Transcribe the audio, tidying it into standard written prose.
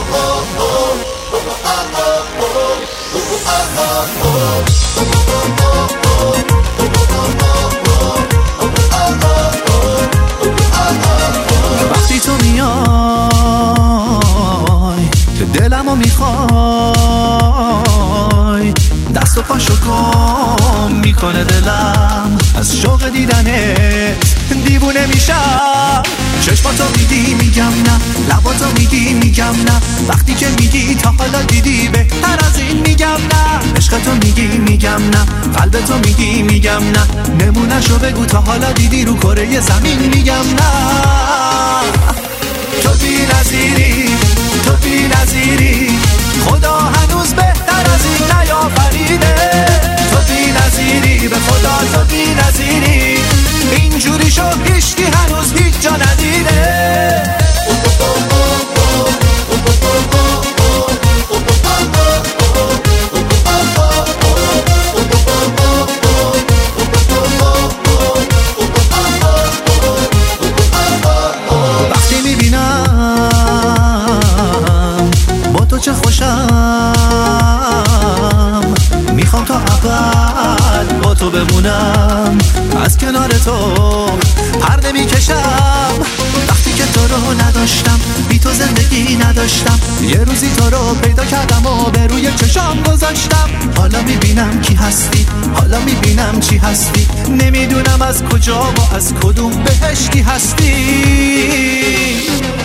وقتی تو میای که دلمو میخوای، دست و پاشو گم میکنه دلم از شوق دیدنت دیوونه میشم. چشماتو میدی میگم نه، لباتو میگی میگم نه، وقتی که میگی تا حالا دیدی بهتر از این میگم نه. عشقتو میگی میگم نه، قلبتو میگی میگم نه، نمونهشو بگو تا حالا دیدی رو کره زمین میگم نه. تو بی نظیری، تو بی نظیری، خدا هنوز بهتر از این نیافریده. تو بی نظیری، به خدا تو بی نظیری، اینجوری شو هیچکی هنوز هیچ جا ندیده. وقتی میبینم با تو چه خوشم، میخوام تا ابد با تو بمونم، از کنار تو پرده میکشم. وقتی که تو رو نداشتم، بی تو زندگی نداشتم، یه روزی تو رو پیدا کردم و به روی چشام گذاشتم. حالا میبینم کی هستی، حالا میبینم چی هستی، نمیدونم از کجا و از کدوم بهشتی هستی.